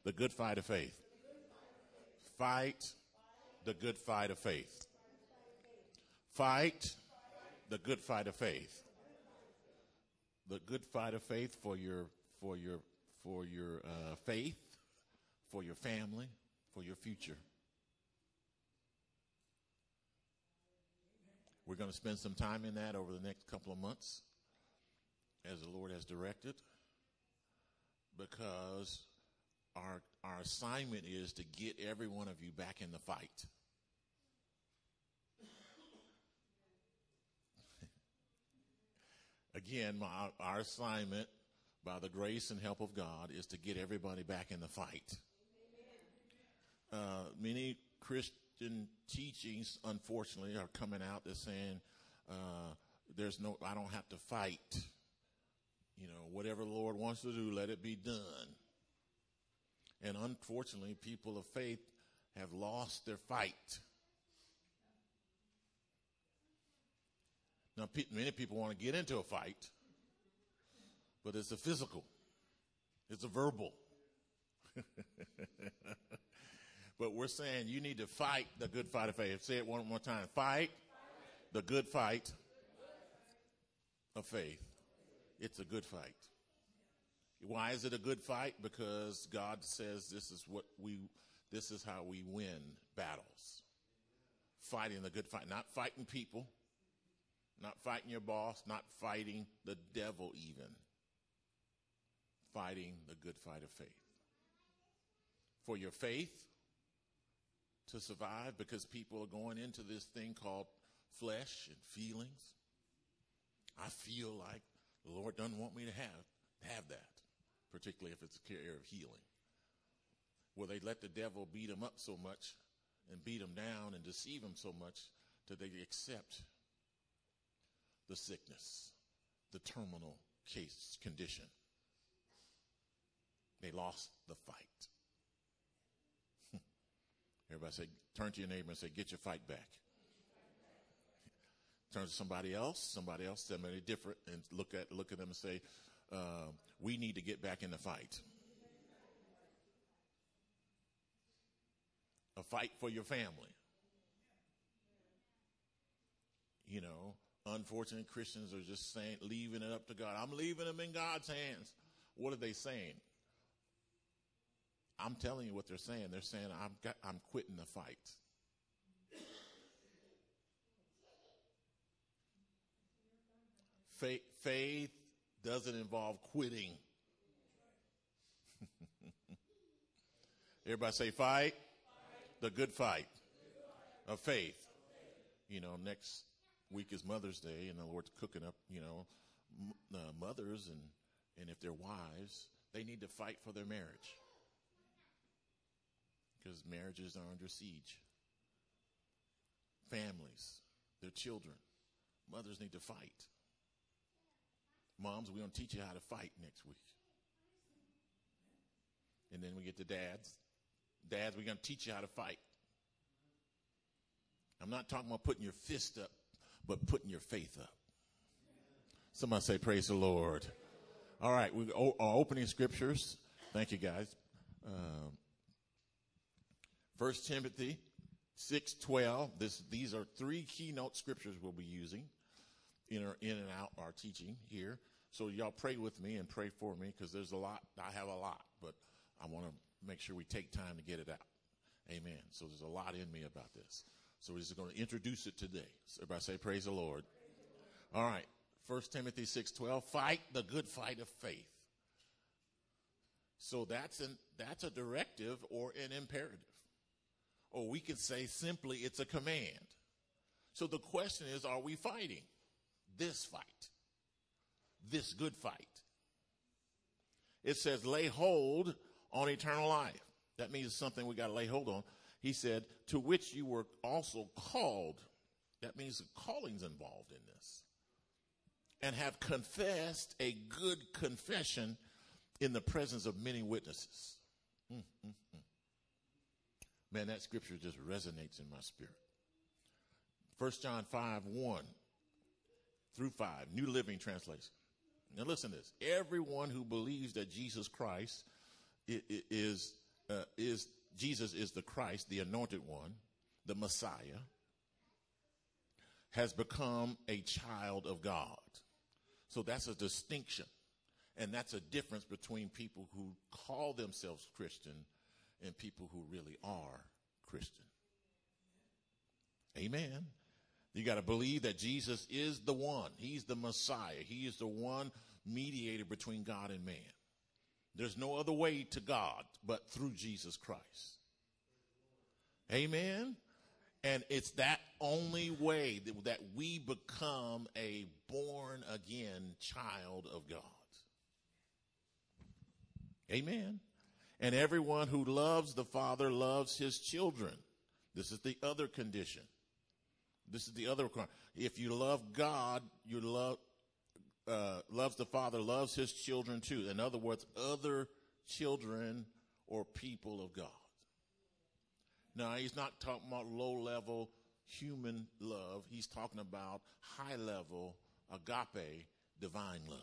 the good fight of faith. Fight the good fight of faith. Fight the good fight of faith. The good fight of faith for your faith, for your family, for your future. We're going to spend some time in that over the next couple of months as the Lord has directed, because our assignment is to get every one of you back in the fight. Again, our assignment, by the grace and help of God, is to get everybody back in the fight. Many Christian teachings, unfortunately, are coming out that's saying, I don't have to fight. Whatever the Lord wants to do, let it be done. And unfortunately, people of faith have lost their fight. Now, many people want to get into a fight, but it's a physical. It's a verbal. But we're saying you need to fight the good fight of faith. Say it one more time. Fight the good fight of faith. It's a good fight. Why is it a good fight? Because God says this is how we win battles. Fighting the good fight. Not fighting people. Not fighting your boss. Not fighting the devil even. Fighting the good fight of faith. For your faith to survive, because people are going into this thing called flesh and feelings. I feel like the Lord doesn't want me to have that, particularly if it's a area of healing. Well, they let the devil beat them up so much and beat them down and deceive them so much that they accept the sickness, the terminal condition. They lost the fight. Everybody say, turn to your neighbor and say, get your fight back. Turn to somebody else, somebody different, and look at them and say, we need to get back in the fight. A fight for your family. Unfortunate Christians are just saying, leaving it up to God. I'm leaving them in God's hands. What are they saying? I'm telling you what they're saying. They're saying, I'm quitting the fight. Faith doesn't involve quitting. Everybody say fight. The good fight of faith. Next week is Mother's Day, and the Lord's cooking up, mothers, and if they're wives, they need to fight for their marriage. Because marriages are under siege. Families, their children, mothers need to fight. Moms, we're going to teach you how to fight next week. And then we get to dads. Dads, we're going to teach you how to fight. I'm not talking about putting your fist up, but putting your faith up. Somebody say, praise the Lord. All right, our opening scriptures. Thank you, guys. 1 Timothy 6:12. These are three keynote scriptures we'll be using in and out our teaching here. So y'all pray with me and pray for me, because there's a lot. I have a lot, but I want to make sure we take time to get it out. Amen. So there's a lot in me about this. So we're just going to introduce it today. So everybody say, praise the Lord. All right. 1 Timothy 6:12. Fight the good fight of faith. So that's a directive or an imperative. Or we could say simply it's a command. So the question is, are we fighting this fight? This good fight? It says, lay hold on eternal life. That means it's something we got to lay hold on. He said, to which you were also called. That means the calling's involved in this. And have confessed a good confession in the presence of many witnesses. Man, that scripture just resonates in my spirit. 1 John 5:1-5, New Living Translation. Now listen to this. Everyone who believes that Jesus Christ is Jesus is the Christ, the anointed one, the Messiah, has become a child of God. So that's a distinction. And that's a difference between people who call themselves Christian and people who really are Christian. Amen. You got to believe that Jesus is the one. He's the Messiah. He is the one mediator between God and man. There's no other way to God but through Jesus Christ. Amen. And it's that only way that we become a born again child of God. Amen. And everyone who loves the Father loves his children. This is the other condition. This is the other requirement. If you love God, you loves the Father, loves his children too. In other words, other children or people of God. Now, he's not talking about low-level human love. He's talking about high-level agape, divine love.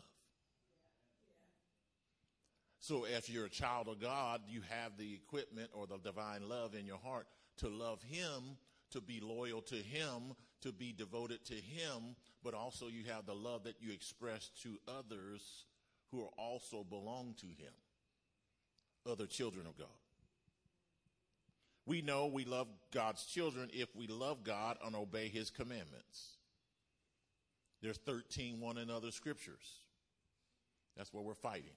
So if you're a child of God, you have the equipment or the divine love in your heart to love him, to be loyal to him, to be devoted to him, but also you have the love that you express to others who are also belong to him, other children of God. We know we love God's children if we love God and obey his commandments. There's 13 one another scriptures. That's what we're fighting.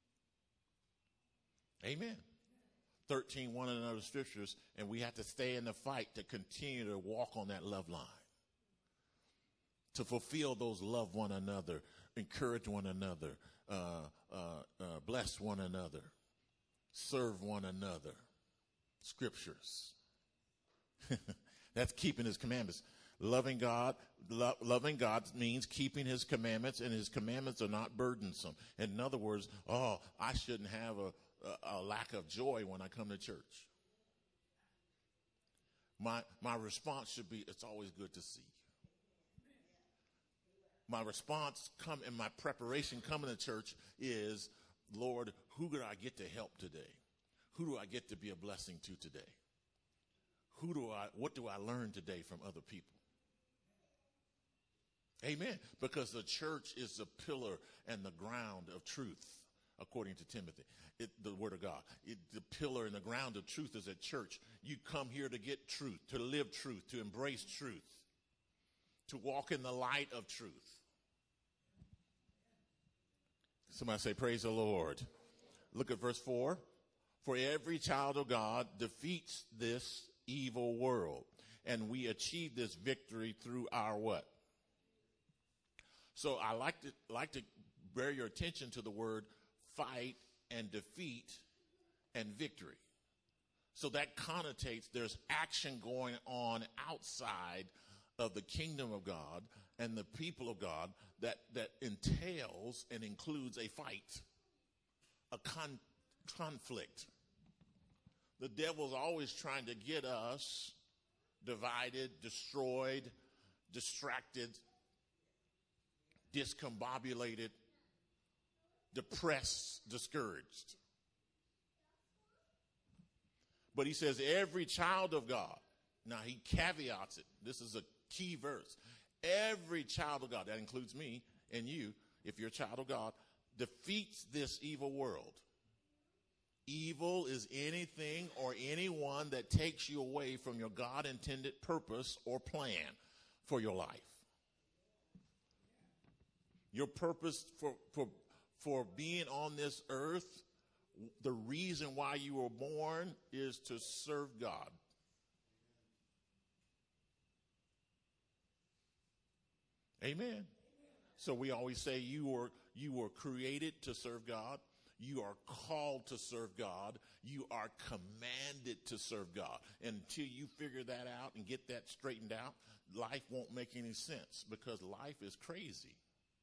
Amen. 13 one another scriptures, and we have to stay in the fight to continue to walk on that love line. To fulfill those love one another, encourage one another, bless one another, serve one another. Scriptures. That's keeping his commandments. Loving God means keeping his commandments, and his commandments are not burdensome. In other words, I shouldn't have a lack of joy when I come to church. My response should be, it's always good to see you. My response in my preparation coming to church is, Lord, who could I get to help today? Who do I get to be a blessing to today? What do I learn today from other people? Amen. Because the church is the pillar and the ground of truth, according to Timothy, the word of God. The pillar and the ground of truth is at church. You come here to get truth, to live truth, to embrace truth, to walk in the light of truth. Somebody say, praise the Lord. Look at verse 4. For every child of God defeats this evil world, and we achieve this victory through our what? So I like to bear your attention to the word fight and defeat and victory. So that connotates there's action going on outside of the kingdom of God and the people of God that entails and includes a fight, a conflict. The devil's always trying to get us divided, destroyed, distracted, discombobulated, depressed, discouraged. But he says every child of God, now he caveats it. This is a key verse. Every child of God, that includes me and you, if you're a child of God, defeats this evil world. Evil is anything or anyone that takes you away from your God-intended purpose or plan for your life. Your purpose for being on this earth, the reason why you were born is to serve God. Amen. So we always say you were created to serve God. You are called to serve God. You are commanded to serve God. And until you figure that out and get that straightened out, life won't make any sense because life is crazy.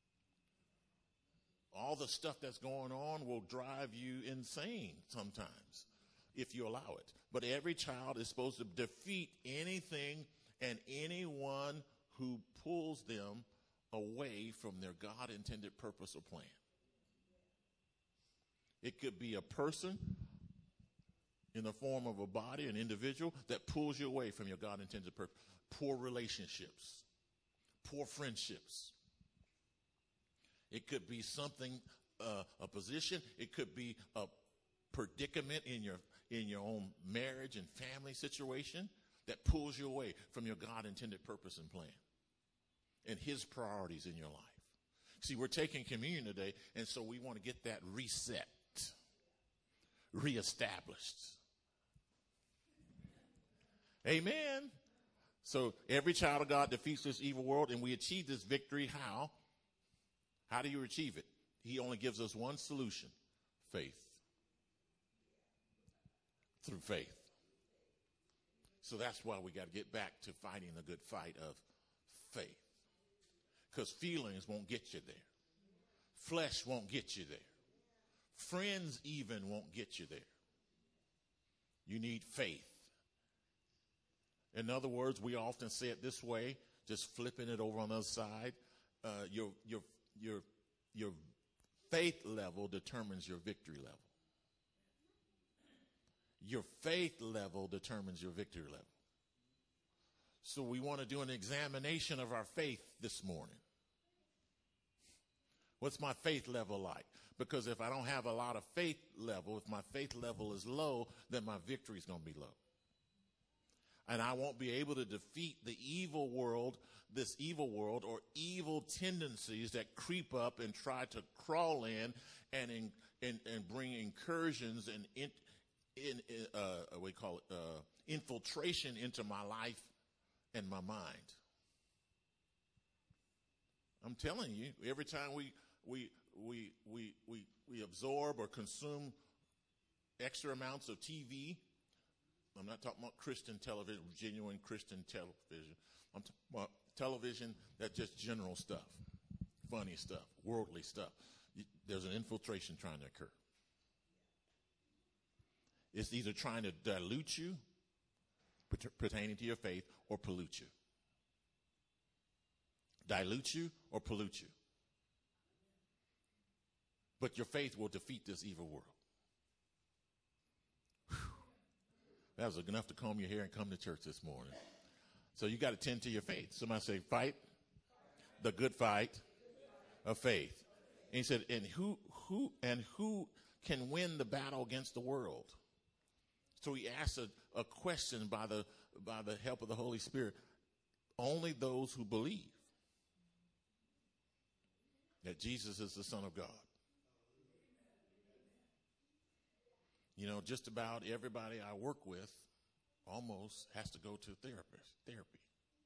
All the stuff that's going on will drive you insane sometimes if you allow it. But every child is supposed to defeat anything and anyone who pulls them away from their God-intended purpose or plan. It could be a person in the form of a body, an individual that pulls you away from your God-intended purpose. Poor relationships, poor friendships. It could be something, a position. It could be a predicament in your own marriage and family situation that pulls you away from your God-intended purpose and plan and his priorities in your life. See, we're taking communion today, and so we want to get that reset, reestablished. Amen. So every child of God defeats this evil world, and we achieve this victory. How? How do you achieve it? He only gives us one solution: faith. Through faith. So that's why we got to get back to fighting the good fight of faith. Because feelings won't get you there. Flesh won't get you there. Friends even won't get you there. You need faith. In other words, we often say it this way, just flipping it over on the other side. Your faith level determines your victory level. Your faith level determines your victory level. So we want to do an examination of our faith this morning. What's my faith level like? Because if I don't have a lot of faith level, if my faith level is low, then my victory is going to be low. And I won't be able to defeat the evil world, this evil world, or evil tendencies that creep up and try to crawl in and bring incursions and infiltration into my life and my mind. I'm telling you, every time we absorb or consume extra amounts of TV, I'm not talking about Christian television, genuine Christian television. I'm talking about television that's just general stuff, funny stuff, worldly stuff. There's an infiltration trying to occur. It's either trying to dilute you, pertaining to your faith, or pollute you. Dilute you or pollute you. But your faith will defeat this evil world. Whew. That was enough to comb your hair and come to church this morning. So you got to tend to your faith. Somebody say, fight the good fight of faith. And he said, and who can win the battle against the world? So he asked a question by the help of the Holy Spirit. Only those who believe that Jesus is the Son of God. You know, just about everybody I work with almost has to go to therapy.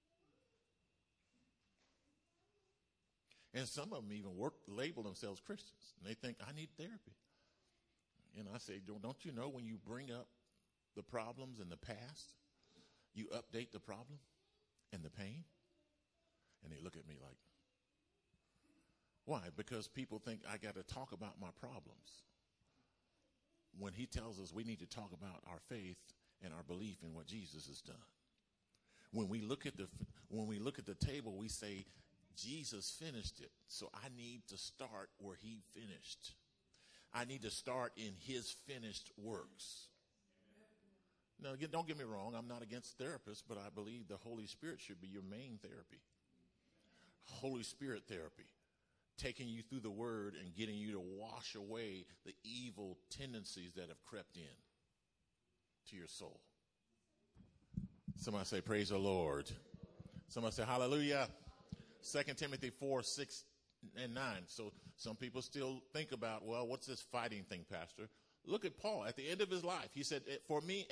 And some of them even label themselves Christians. And they think, I need therapy. And I say, don't you know when you bring up the problems in the past, you update the problem and the pain? And they look at me like, why? Because people think I got to talk about my problems. When he tells us we need to talk about our faith and our belief in what Jesus has done. When we look at the table, we say, Jesus finished it. So I need to start where he finished. I need to start in his finished works. Now, again, don't get me wrong. I'm not against therapists, but I believe the Holy Spirit should be your main therapy. Holy Spirit therapy. Taking you through the word and getting you to wash away the evil tendencies that have crept in to your soul. Somebody say, praise the Lord. Somebody say, hallelujah. 2 Timothy 4, 6 and 9. So some people still think about, well, what's this fighting thing, Pastor? Look at Paul. At the end of his life, he said, for me,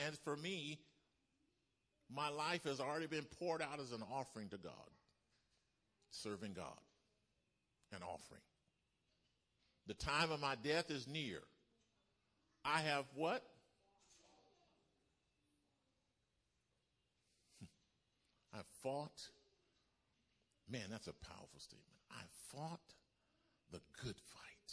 my life has already been poured out as an offering to God. Serving God. An offering. The time of my death is near. I have what? I've fought. Man, that's a powerful statement. I fought the good fight.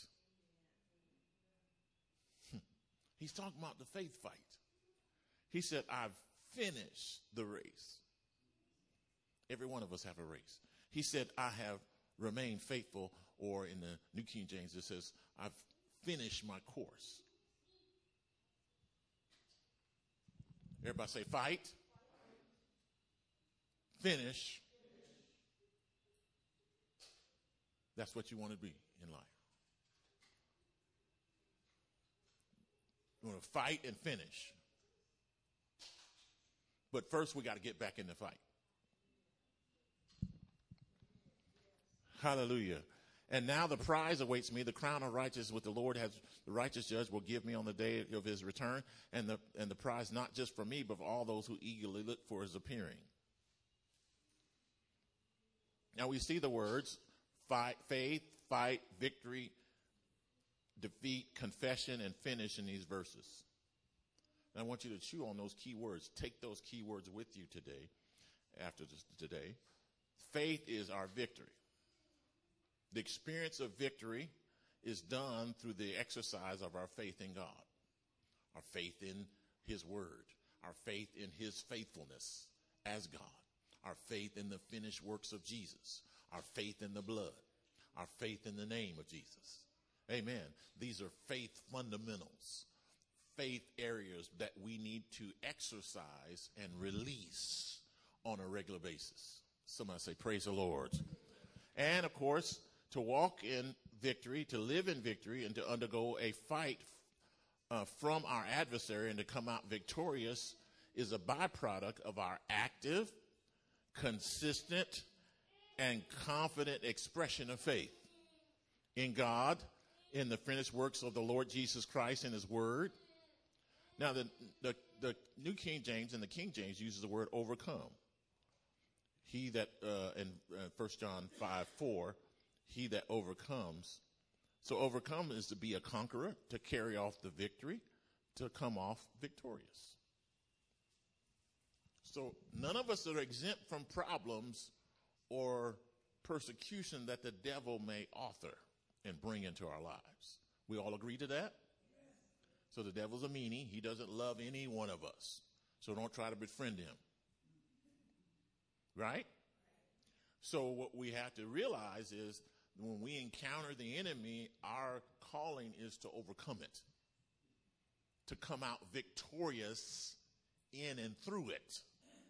He's talking about the faith fight. He said, I've finished the race. Every one of us have a race. He said, I have remained faithful, or in the New King James, it says, I've finished my course. Everybody say fight, finish. That's what you want to be in life. You want to fight and finish. But first we got to get back in the fight. Hallelujah. And now the prize awaits me, the crown of righteousness which the Lord has, the righteous judge will give me on the day of his return. And the prize not just for me, but for all those who eagerly look for his appearing. Now we see the words fight, faith, fight, victory, defeat, confession, and finish in these verses. And I want you to chew on those key words. Take those key words with you today, after today. Faith is our victory. The experience of victory is done through the exercise of our faith in God, our faith in his word, our faith in his faithfulness as God, our faith in the finished works of Jesus, our faith in the blood, our faith in the name of Jesus. Amen. These are faith fundamentals, faith areas that we need to exercise and release on a regular basis. Somebody say, praise the Lord. And of course, to walk in victory, to live in victory, and to undergo a fight from our adversary and to come out victorious is a byproduct of our active, consistent, and confident expression of faith in God, in the finished works of the Lord Jesus Christ and his word. Now, the New King James and the King James uses the word overcome. He that, in 1 John 5:4, he that overcomes. So overcome is to be a conqueror, to carry off the victory, to come off victorious. So none of us are exempt from problems or persecution that the devil may author and bring into our lives. We all agree to that? So the devil's a meanie. He doesn't love any one of us. So don't try to befriend him. Right? So what we have to realize is when we encounter the enemy, our calling is to overcome it, to come out victorious in and through it.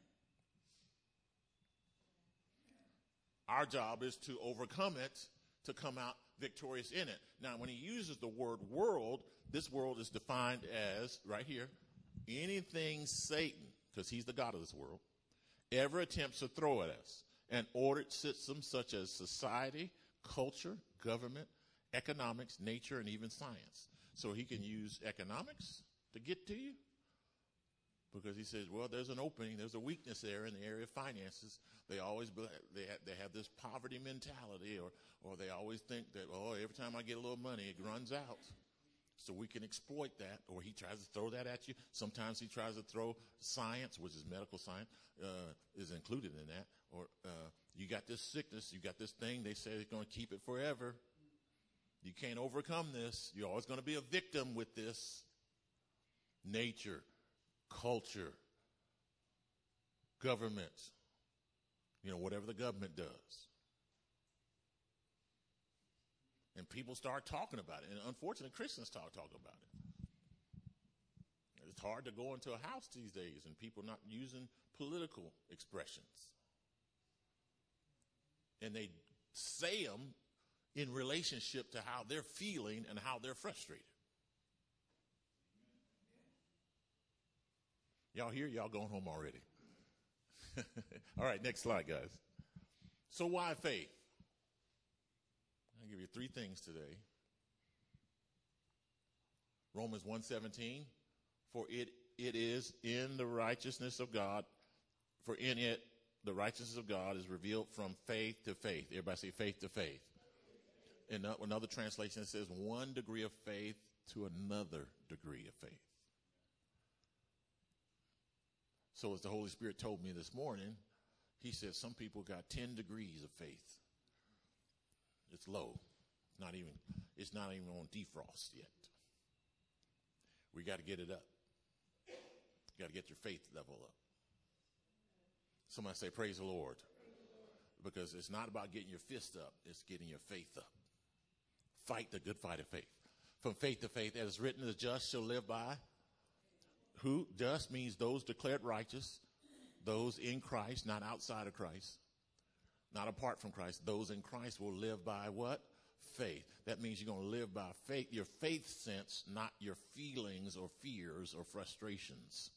Our job is to overcome it, to come out victorious in it. Now, when he uses the word world, this world is defined as, right here, anything Satan, because he's the God of this world, ever attempts to throw at us. And ordered systems such as society, culture, government, economics, nature, and even science. So he can use economics to get to you because he says, well, there's an opening, there's a weakness there in the area of finances. They always they have this poverty mentality, or they always think that, oh, every time I get a little money, it runs out. So we can exploit that, or he tries to throw that at you. Sometimes he tries to throw science, which is medical science, is included in that. Or you got this sickness, you got this thing, they say it's going to keep it forever. You can't overcome this. You're always going to be a victim with this. Nature, culture, government, whatever the government does. And people start talking about it. And unfortunately, Christians start talking about it. It's hard to go into a house these days and people not using political expressions. And they say them in relationship to how they're feeling and how they're frustrated. Y'all here? Y'all going home already? All right, next slide, guys. So why faith? I'll give you three things today. Romans 1:17, for it is in the righteousness of God, for in it the righteousness of God is revealed from faith to faith. Everybody say faith to faith. In another translation it says one degree of faith to another degree of faith. So as the Holy Spirit told me this morning, he said some people got 10 degrees of faith. It's low. It's not even on defrost yet. We got to get it up. You got to get your faith level up. Somebody say, praise the Lord. Because it's not about getting your fist up. It's getting your faith up. Fight the good fight of faith. From faith to faith, as written, the just shall live by Who? Just means those declared righteous, those in Christ, not outside of Christ, not apart from Christ. Those in Christ will live by what? Faith. That means you're going to live by faith, your faith sense, not your feelings or fears or frustrations.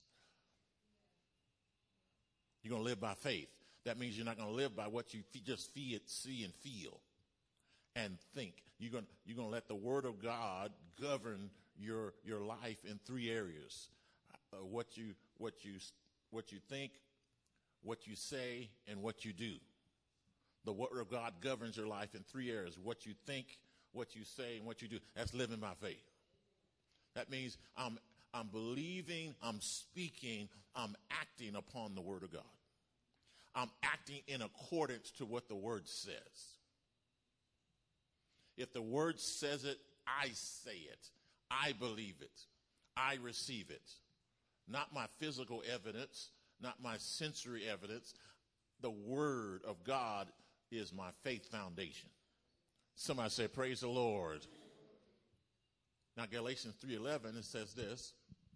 You're going to live by faith. That means you're not going to live by what you just see and feel and think. You're going to let the Word of God govern your life in three areas: what you think, what you say, and what you do. The Word of God governs your life in three areas: what you think, what you say, and what you do. That's living by faith. That means I'm believing, I'm speaking, I'm acting upon the Word of God. I'm acting in accordance to what the Word says. If the Word says it, I say it. I believe it. I receive it. Not my physical evidence, not my sensory evidence. The Word of God is my faith foundation. Somebody say, praise the Lord. Now, Galatians 3:11, it says this.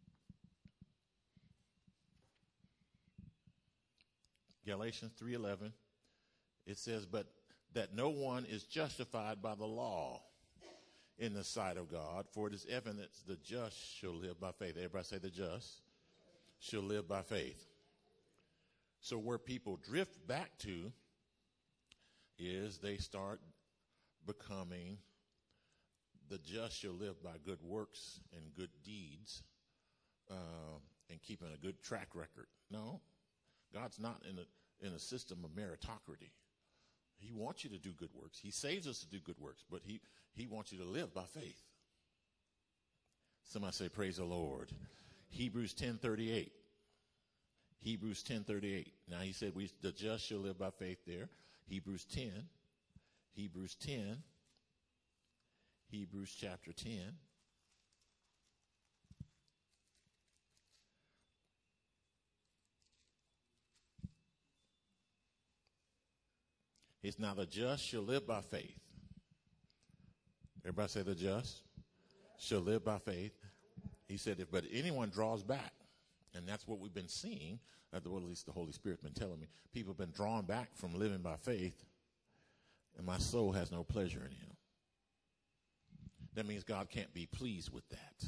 Galatians 3:11, it says, but that no one is justified by the law in the sight of God, for it is evident the just shall live by faith. Everybody say the just shall live by faith. So where people drift back to is they start becoming the just shall live by good works and good deeds and keeping a good track record. No, God's not in a system of meritocracy. He wants you to do good works. He saves us to do good works, but he wants you to live by faith. Somebody say, praise the Lord. Hebrews 10:38. Hebrews 10:38. Now he said the just shall live by faith there. Hebrews 10. Hebrews 10. Hebrews chapter 10. It's now the just shall live by faith. Everybody say the just shall live by faith. He said, but anyone draws back, and that's what we've been seeing, at least the Holy Spirit's been telling me. People have been drawn back from living by faith, and my soul has no pleasure in him. That means God can't be pleased with that.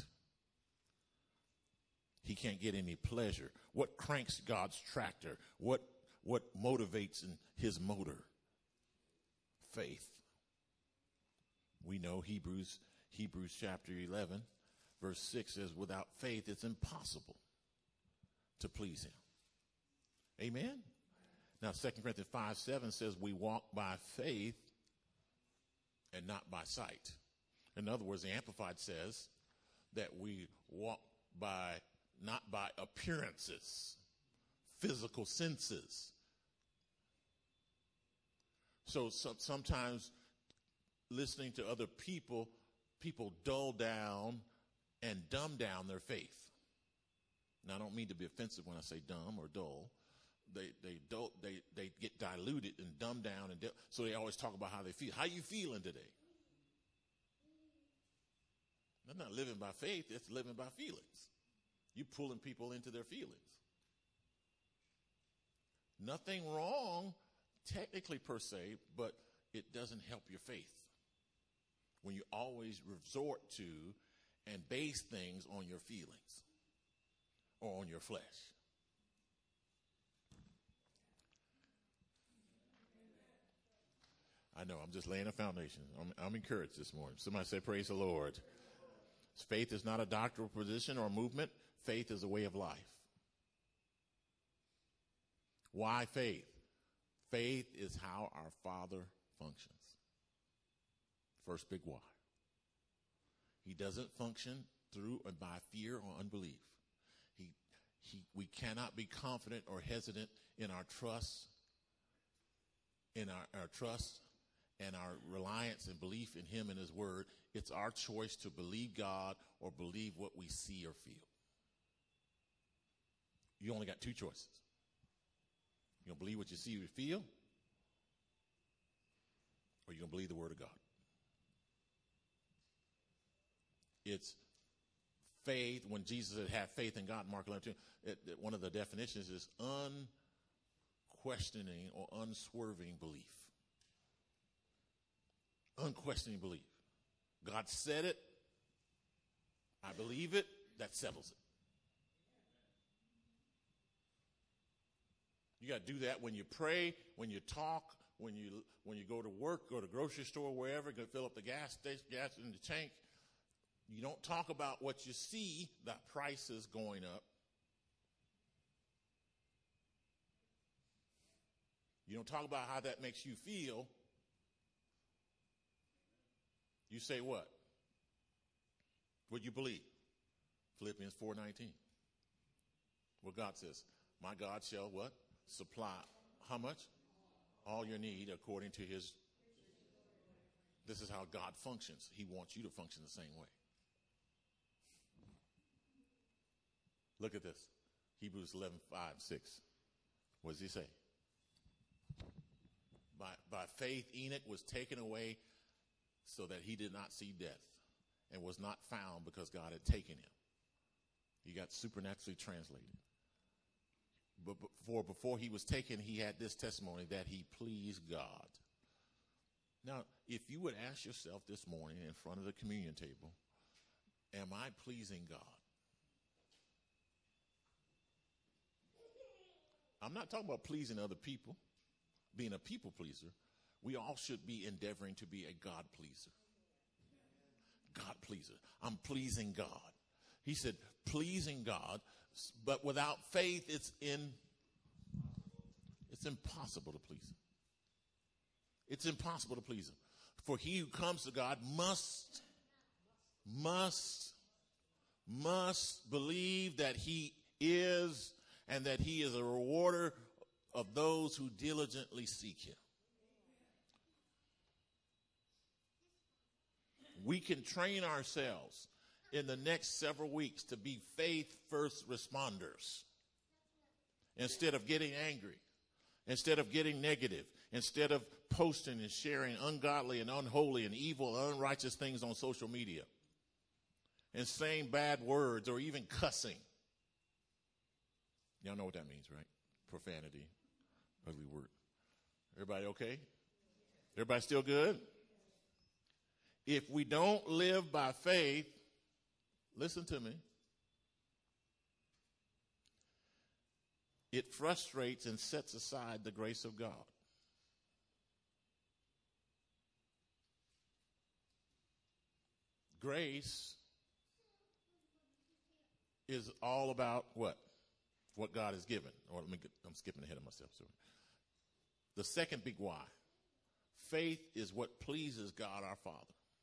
He can't get any pleasure. What cranks God's tractor? What motivates in his motor? Faith. We know Hebrews chapter 11, verse 6 says, without faith, it's impossible to please him. Amen? Now, 2 Corinthians 5:7 says we walk by faith and not by sight. In other words, the Amplified says that we walk not by appearances, physical senses. So sometimes listening to other people dull down and dumb down their faith. Now, I don't mean to be offensive when I say dumb or dull. They get diluted and dumbed down, so they always talk about how they feel. How you feeling today? That's not living by faith. It's living by feelings. You're pulling people into their feelings. Nothing wrong technically per se, but it doesn't help your faith when you always resort to and base things on your feelings or on your flesh. I know, I'm just laying a foundation. I'm encouraged this morning. Somebody say, praise the Lord. Faith is not a doctrinal position or movement. Faith is a way of life. Why faith? Faith is how our Father functions. First big why. He doesn't function through and by fear or unbelief. We cannot be confident or hesitant in our trust, our trust and our reliance and belief in him and his word. It's our choice to believe God or believe what we see or feel. You only got two choices. You're going to believe what you see or feel, or you're going to believe the word of God. It's faith, when Jesus said have faith in God, Mark 11, one of the definitions is unquestioning or unswerving belief. Unquestioning belief. God said it. I believe it. That settles it. You got to do that when you pray, when you talk, when you go to work, go to the grocery store, wherever, go fill up the gas station, gas in the tank. You don't talk about what you see, that price is going up. You don't talk about how that makes you feel. You say what? What you believe. Philippians 4:19. What God says. My God shall what? Supply. How much? All your need according to his. This is how God functions. He wants you to function the same way. Look at this. Hebrews 11:5-6. What does he say? By faith, Enoch was taken away so that he did not see death and was not found because God had taken him. He got supernaturally translated. But before he was taken, he had this testimony that he pleased God. Now, if you would ask yourself this morning in front of the communion table, am I pleasing God? I'm not talking about pleasing other people, being a people pleaser. We all should be endeavoring to be a God pleaser. God pleaser. I'm pleasing God. He said, pleasing God, but without faith, it's impossible to please him. It's impossible to please him. For he who comes to God must believe that he is, and that he is a rewarder of those who diligently seek him. We can train ourselves in the next several weeks to be faith first responders. Instead of getting angry, instead of getting negative, instead of posting and sharing ungodly and unholy and evil and unrighteous things on social media, and saying bad words or even cussing. Y'all know what that means, right? Profanity, ugly word. Everybody okay? Everybody still good? If we don't live by faith, listen to me, it frustrates and sets aside the grace of God. Grace is all about what? What God has given. Or I'm skipping ahead of myself. Sorry. The second big why. Faith is what pleases God our Father.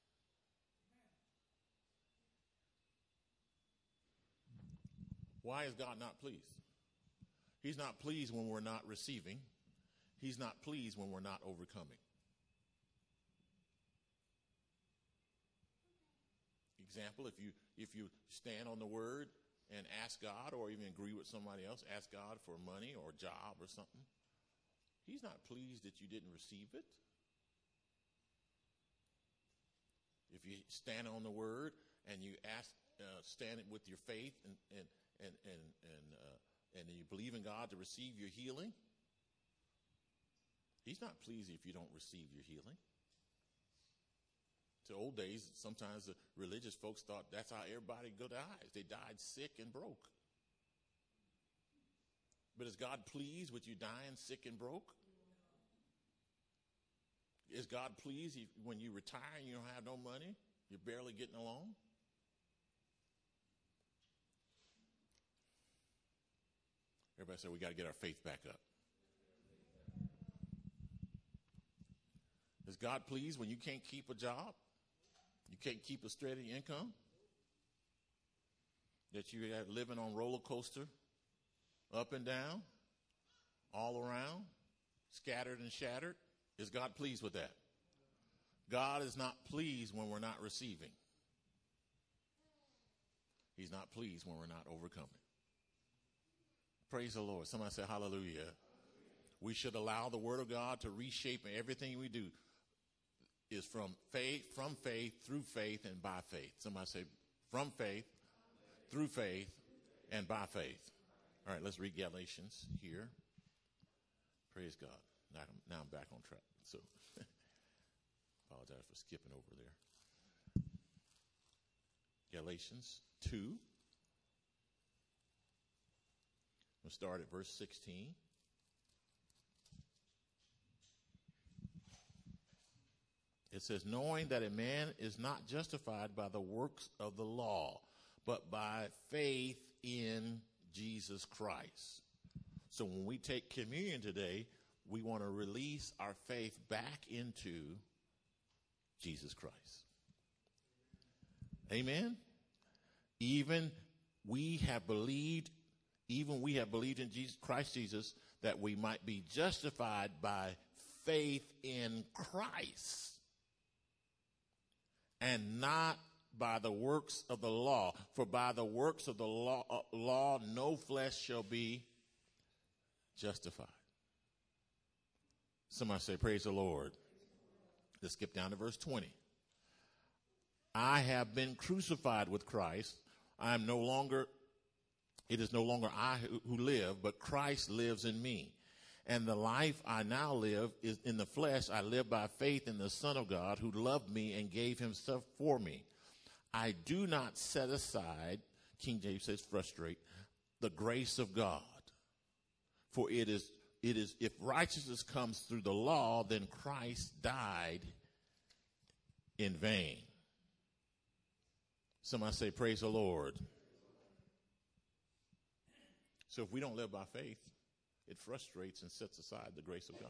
Why is God not pleased? He's not pleased when we're not receiving. He's not pleased when we're not overcoming. Example, if you stand on the word and ask God, or even agree with somebody else, ask God for money or a job or something, he's not pleased that you didn't receive it. If you stand on the word and you ask, stand it with your faith and you believe in God to receive your healing, he's not pleased if you don't receive your healing. To old days, sometimes the religious folks thought that's how everybody dies. They died sick and broke. But is God pleased with you dying sick and broke? Is God pleased when you retire and you don't have no money? You're barely getting along? Everybody said we got to get our faith back up. Is God pleased when you can't keep a job? You can't keep a steady income? That you are living on roller coaster, up and down, all around, scattered and shattered? Is God pleased with that? God is not pleased when we're not receiving. He's not pleased when we're not overcoming. Praise the Lord. Somebody say hallelujah. We should allow the word of God to reshape everything we do. Is from faith, through faith, and by faith. Somebody say from faith through faith and by faith. All right, let's read Galatians here. Praise God. Now I'm back on track. So apologize for skipping over there. Galatians 2. We'll start at verse 16. It says, knowing that a man is not justified by the works of the law, but by faith in Jesus Christ. So when we take communion today, we want to release our faith back into Jesus Christ. Amen. Even we have believed in Jesus, Christ Jesus, that we might be justified by faith in Christ and not by the works of the law. For by the works of the law no flesh shall be justified. Somebody say, praise the Lord. Let's skip down to verse 20. I have been crucified with Christ. It is no longer I who live, but Christ lives in me. And the life I now live is in the flesh. I live by faith in the Son of God who loved me and gave himself for me. I do not set aside, King James says frustrate, the grace of God. For it is if righteousness comes through the law, then Christ died in vain. Somebody say, praise the Lord. So if we don't live by faith, it frustrates and sets aside the grace of God.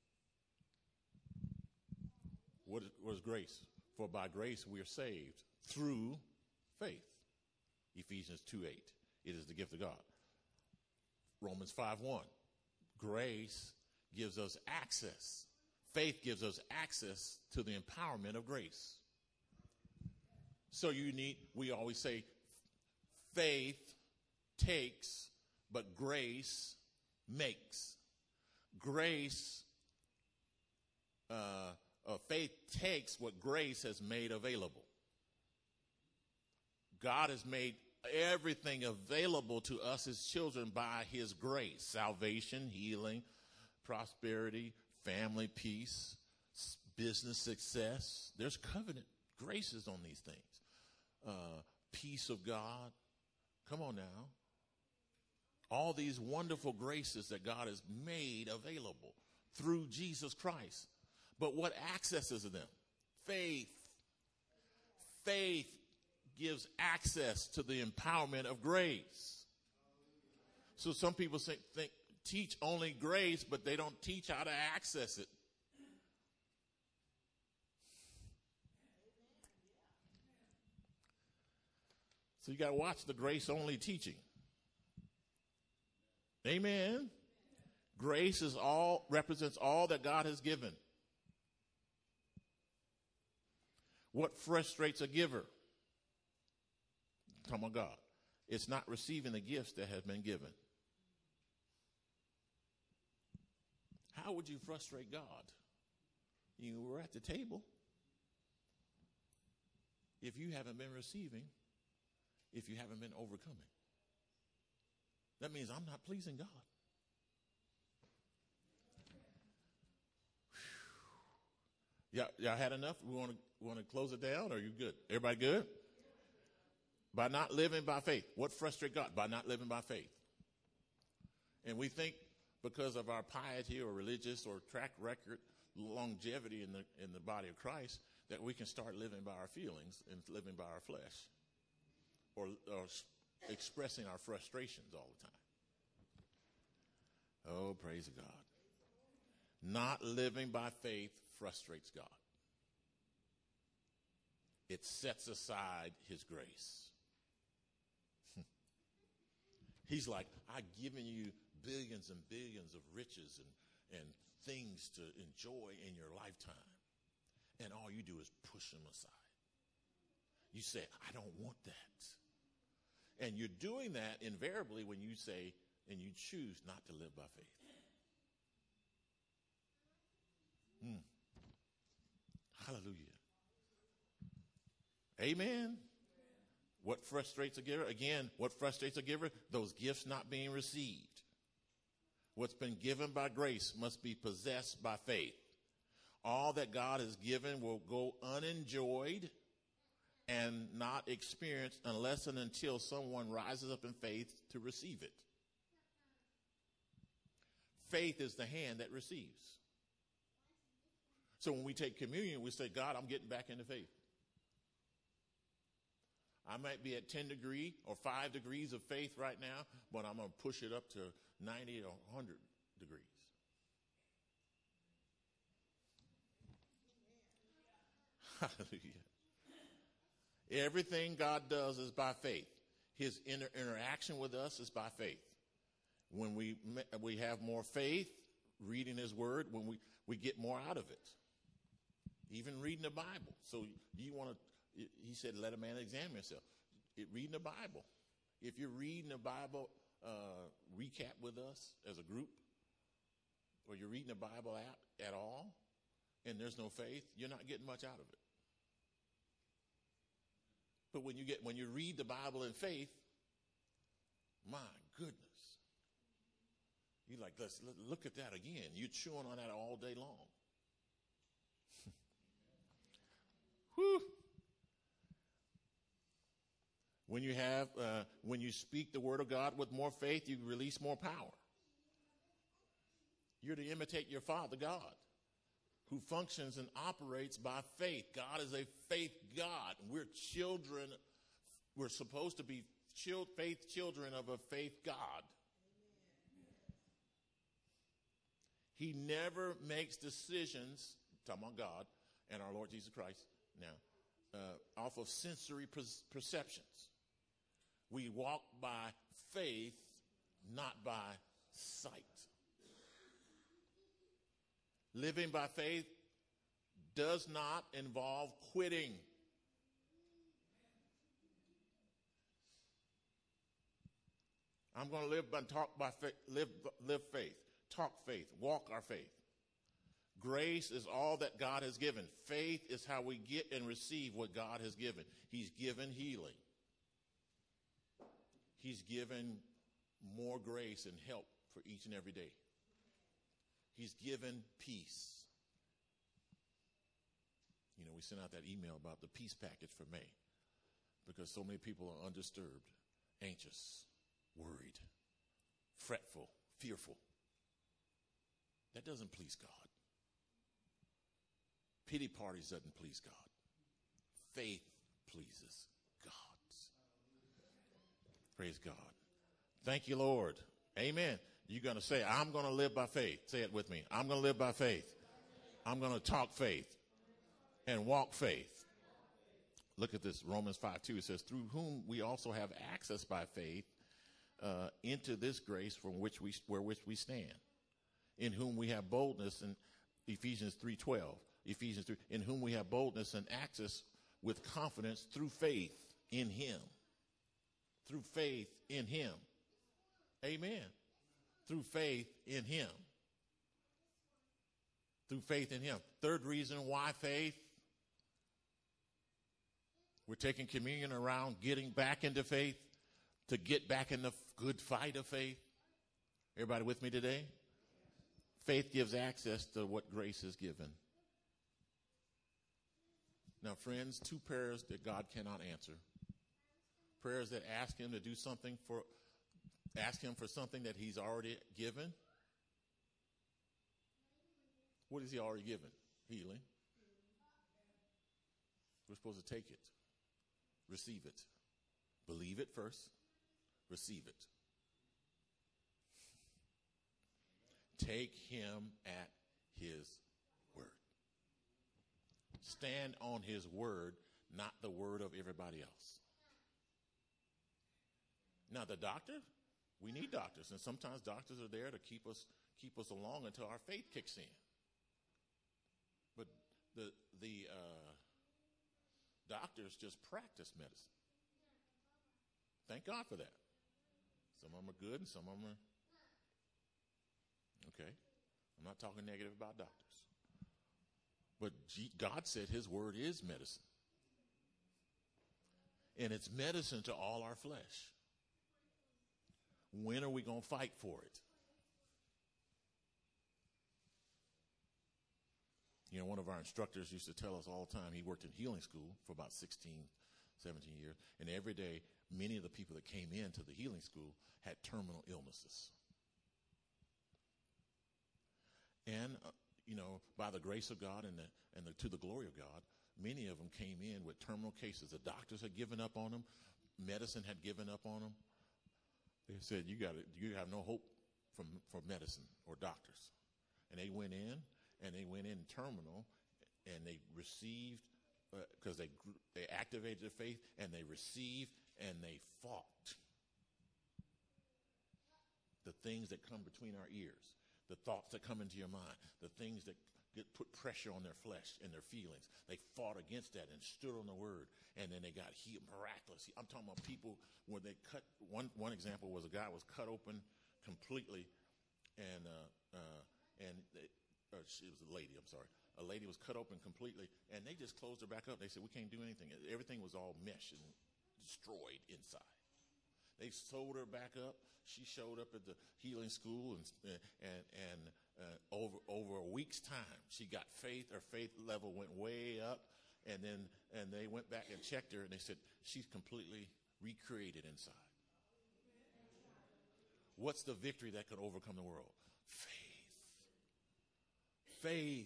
What is grace? For by grace we are saved through faith. Ephesians 2:8. It is the gift of God. Romans 5:1. Grace gives us access. Faith gives us access to the empowerment of grace. So we always say faith takes, but grace makes. Faith takes what grace has made available. God has made everything available to us as children by his grace. Salvation, healing, prosperity, family, peace, business success. There's covenant graces on these things. Peace of God. Come on now. All these wonderful graces that God has made available through Jesus Christ. But what accesses them? Faith. Faith gives access to the empowerment of grace. So some people teach only grace, but they don't teach how to access it. So you got to watch the grace-only teaching. Amen. Grace represents all that God has given. What frustrates a giver? Come on, God. It's not receiving the gifts that have been given. How would you frustrate God? You were at the table. If you haven't been receiving, if you haven't been overcoming, that means I'm not pleasing God. Y'all had enough? We want to close it down? Or are you good? Everybody good? By not living by faith. What frustrates God? By not living by faith. And we think because of our piety or religious or track record, longevity in the body of Christ, that we can start living by our feelings and living by our flesh, or expressing our frustrations all the time. Oh, praise God. Not living by faith frustrates God. It sets aside his grace. He's like, I've given you billions and billions of riches and things to enjoy in your lifetime. And all you do is push them aside. You say, I don't want that. And you're doing that invariably when you say, and you choose not to live by faith. Hallelujah. Amen. What frustrates a giver? Again, what frustrates a giver? Those gifts not being received. What's been given by grace must be possessed by faith. All that God has given will go unenjoyed and not experienced unless and until someone rises up in faith to receive it. Faith is the hand that receives. So when we take communion, we say, God, I'm getting back into faith. I might be at 10 degrees or 5 degrees of faith right now, but I'm going to push it up to 90 or 100 degrees. Hallelujah. Everything God does is by faith. His interaction with us is by faith. When we have more faith, reading his word, when we get more out of it. Even reading the Bible. So you want to, he said, let a man examine himself. Reading the Bible. If you're reading the Bible recap with us as a group, or you're reading the Bible at all, and there's no faith, you're not getting much out of it. But when you read the Bible in faith, my goodness. You're like, let's look at that again. You're chewing on that all day long. Whew. When you speak the word of God with more faith, you release more power. You're to imitate your Father God, who functions and operates by faith. God is a faith God. We're children. We're supposed to be faith children of a faith God. He never makes decisions, talking about God and our Lord Jesus Christ now, off of sensory perceptions. We walk by faith, not by sight. Living by faith does not involve quitting. I'm going to live and talk by faith, live faith, talk faith, walk our faith. Grace is all that God has given. Faith is how we get and receive what God has given. He's given healing. He's given more grace and help for each and every day. He's given peace. You know, we sent out that email about the peace package for May because so many people are undisturbed, anxious, worried, fretful, fearful. That doesn't please God. Pity parties doesn't please God. Faith pleases God. Praise God. Thank you, Lord. Amen. You're going to say, I'm going to live by faith. Say it with me. I'm going to live by faith. I'm going to talk faith and walk faith. Look at this, Romans 5:2. It says, through whom we also have access by faith into this grace from which we stand, in whom we have boldness, in Ephesians 3:12. Ephesians 3, in whom we have boldness and access with confidence through faith in him. Through faith in him. Amen. Through faith in him. Through faith in him. Third reason why faith. We're taking communion around getting back into faith, to get back in the good fight of faith. Everybody with me today? Faith gives access to what grace has given. Now, friends, two prayers that God cannot answer. Prayers that ask him to do something ask him for something that he's already given. What has he already given? Healing. We're supposed to take it, receive it, believe it first, receive it. Take him at his word. Stand on his word, not the word of everybody else. Now, the doctor, we need doctors, and sometimes doctors are there to keep us along until our faith kicks in. But the doctors just practice medicine. Thank God for that. Some of them are good, and some of them are okay. I'm not talking negative about doctors. But God said his word is medicine. And it's medicine to all our flesh. When are we going to fight for it? You know, one of our instructors used to tell us all the time, he worked in healing school for about 16, 17 years, and every day, many of the people that came into the healing school had terminal illnesses. And, you know, by the grace of God and to the glory of God, many of them came in with terminal cases. The doctors had given up on them. Medicine had given up on them. They said, you have no hope for medicine or doctors. And they went in terminal, and they received, because they activated their faith, and they received, and they fought the things that come between our ears, the thoughts that come into your mind, the things that put pressure on their flesh and their feelings. They fought against that and stood on the word, and then they got healed miraculously. I'm talking about people where they cut. One example was a guy was cut open completely, and she was a lady. I'm sorry. A lady was cut open completely, and they just closed her back up. They said, we can't do anything. Everything was all mesh and destroyed inside. They sewed her back up. She showed up at the healing school, and over a week's time, she got faith. Her faith level went way up, and they went back and checked her, and they said she's completely recreated inside. What's the victory that could overcome the world? Faith.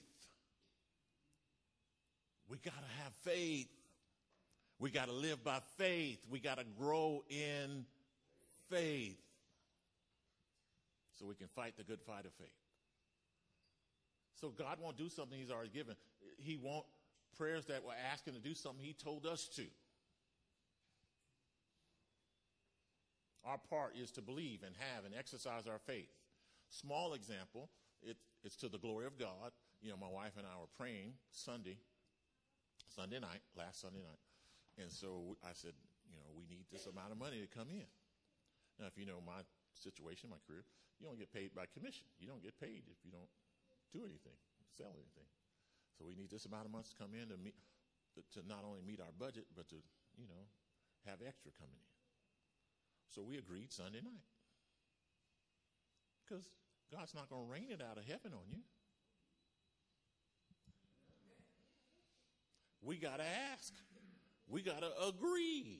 We got to have faith. We got to live by faith. We got to grow in faith so we can fight the good fight of faith. So God won't do something he's already given. He won't prayers that we're asking to do something he told us to. Our part is to believe and have and exercise our faith. Small example, it's to the glory of God. You know, my wife and I were praying last Sunday night. And so I said, you know, we need this amount of money to come in. Now, if you know my situation, my career, you don't get paid by commission. You don't get paid if you don't do anything, sell anything. So we need this amount of months to come in to not only meet our budget, but to, you know, have extra coming in. So we agreed Sunday night. Because God's not going to rain it out of heaven on you. We got to ask. We got to agree.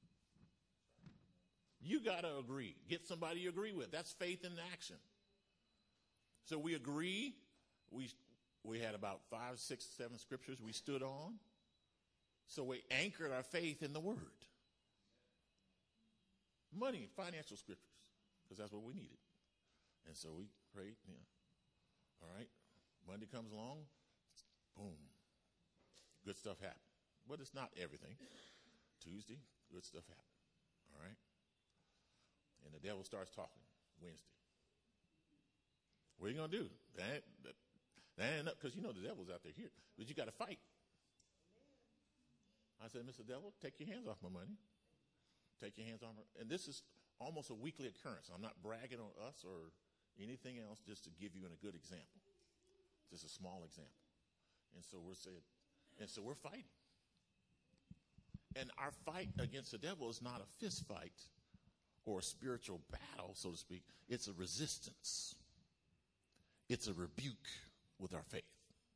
You got to agree. Get somebody you agree with. That's faith in action. So we agree. We had about 5, 6, 7 scriptures we stood on. So we anchored our faith in the word. Money, financial scriptures, because that's what we needed. And so we prayed. Yeah. All right. Monday comes along. Boom. Good stuff happened. But it's not everything. Tuesday, good stuff happened. All right. And the devil starts talking Wednesday. What are you going to do? That ain't up, because you know the devil's out there here. But you got to fight. I said, Mr. Devil, take your hands off my money. Take your hands off my. And this is almost a weekly occurrence. I'm not bragging on us or anything else, just to give you a good example. Just a small example. And so we're fighting. And our fight against the devil is not a fist fight or a spiritual battle, so to speak. It's a resistance. It's a rebuke with our faith.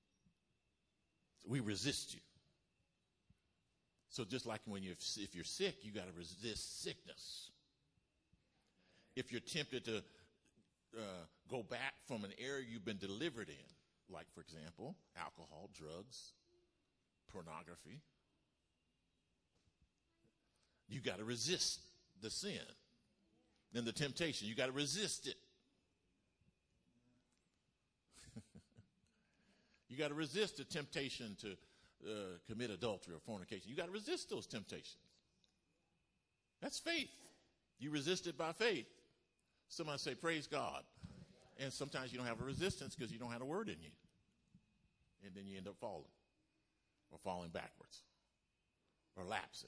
We resist you. So just like if you're sick, you got to resist sickness. If you're tempted to go back from an area you've been delivered in, like, for example, alcohol, drugs, pornography, you got to resist the sin and the temptation. You got to resist it. You got to resist the temptation to commit adultery or fornication. You got to resist those temptations. That's faith. You resist it by faith. Somebody say, praise God. And sometimes you don't have a resistance because you don't have a word in you. And then you end up falling or falling backwards or lapsing.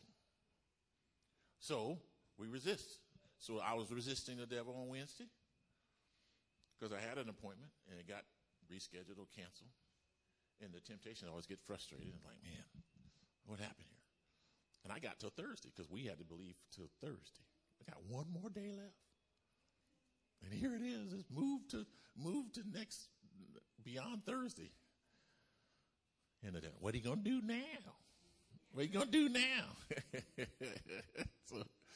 So we resist. So I was resisting the devil on Wednesday because I had an appointment and it got rescheduled or canceled. And the temptation, I always get frustrated and like, man, what happened here? And I got till Thursday because we had to believe till Thursday. I got one more day left. And here it is. It's moved to next, beyond Thursday. And then, what are you going to do now? What are you going to do now? So,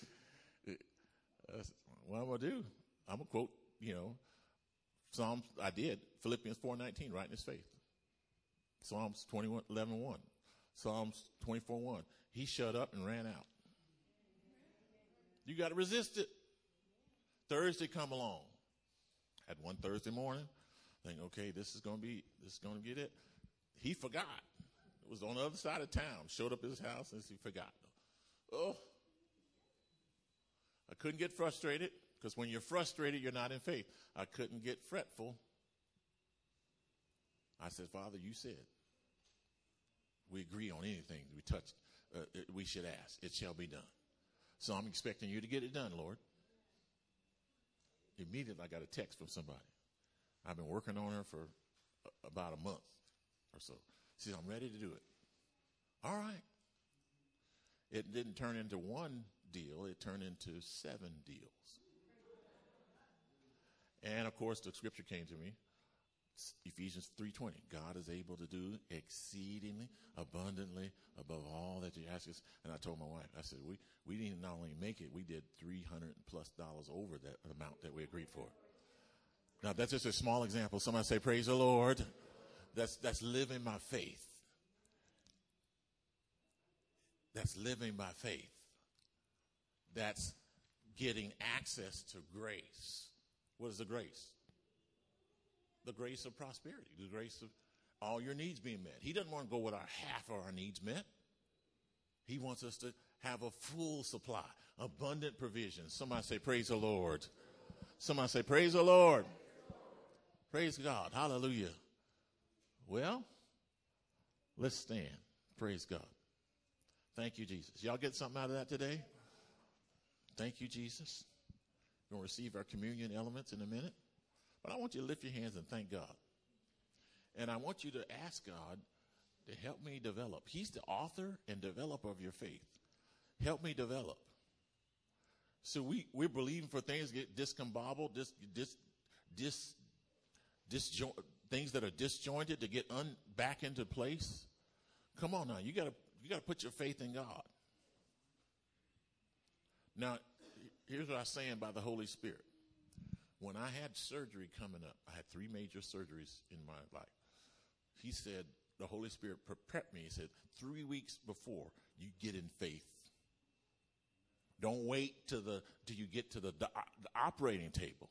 what I'm going to do, I'm going to quote, Psalms, I did, Philippians 4:19, right in his faith. Psalms 11:1. Psalms 24:1. He shut up and ran out. You got to resist it. Thursday come along. Had one Thursday morning, think, okay, this is going to get it. He forgot. It was on the other side of town. Showed up at his house and he forgot. Oh, I couldn't get frustrated because when you're frustrated, you're not in faith. I couldn't get fretful. I said, Father, you said we agree on anything we touch. We should ask. It shall be done. So I'm expecting you to get it done, Lord. Immediately, I got a text from somebody. I've been working on her for about a month or so. She said, I'm ready to do it. All right. It didn't turn into one deal. It turned into 7 deals. And, of course, the scripture came to me. Ephesians 3:20. God is able to do exceedingly abundantly above all that you ask us. And I told my wife, I said, we didn't not only make it, we did $300+ over that amount that we agreed for. Now, that's just a small example. Somebody say, praise the Lord. That's living by faith. That's living by faith. That's getting access to grace. What is the grace? The grace of prosperity, the grace of all your needs being met. He doesn't want to go with half of our needs met. He wants us to have a full supply, abundant provision. Somebody say, praise the Lord. Somebody say, praise the Lord. Praise God. Hallelujah. Well, let's stand. Praise God. Thank you, Jesus. Y'all get something out of that today? Thank you, Jesus. We're going to receive our communion elements in a minute. But I want you to lift your hands and thank God. And I want you to ask God to help me develop. He's the author and developer of your faith. Help me develop. So we're believing for things to get discombobbled, things that are disjointed to get back into place. Come on now, you got to put your faith in God. Now, here's what I'm saying by the Holy Spirit. When I had surgery coming up, I had 3 major surgeries in my life. He said, the Holy Spirit prepped me. He said, 3 weeks before, you get in faith. Don't wait till you get to the operating table.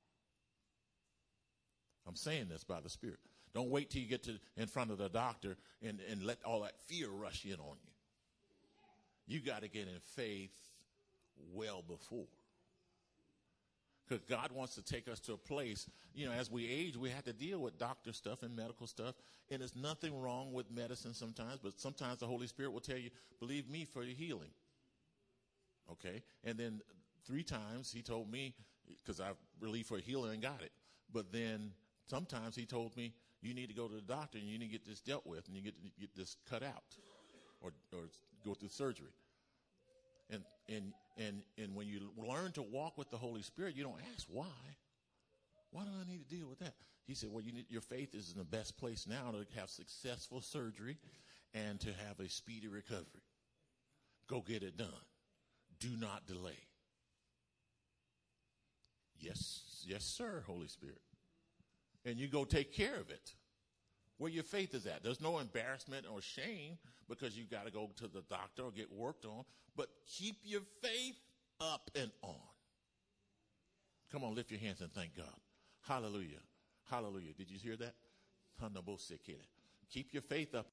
I'm saying this by the Spirit. Don't wait till you get in front of the doctor and let all that fear rush in on you. You got to get in faith well before. Because God wants to take us to a place, as we age, we have to deal with doctor stuff and medical stuff. And there's nothing wrong with medicine sometimes, but sometimes the Holy Spirit will tell you, believe me for your healing. Okay? And then 3 times he told me, because I believed for healing and got it. But then sometimes he told me, you need to go to the doctor and you need to get this dealt with and you get this cut out or go through surgery. And when you learn to walk with the Holy Spirit, you don't ask why. Why do I need to deal with that? He said, well, your faith is in the best place now to have successful surgery and to have a speedy recovery. Go get it done. Do not delay. Yes, sir, Holy Spirit. And you go take care of it. Where your faith is at. There's no embarrassment or shame because you got to go to the doctor or get worked on. But keep your faith up and on. Come on, lift your hands and thank God. Hallelujah. Hallelujah. Did you hear that? Keep your faith up.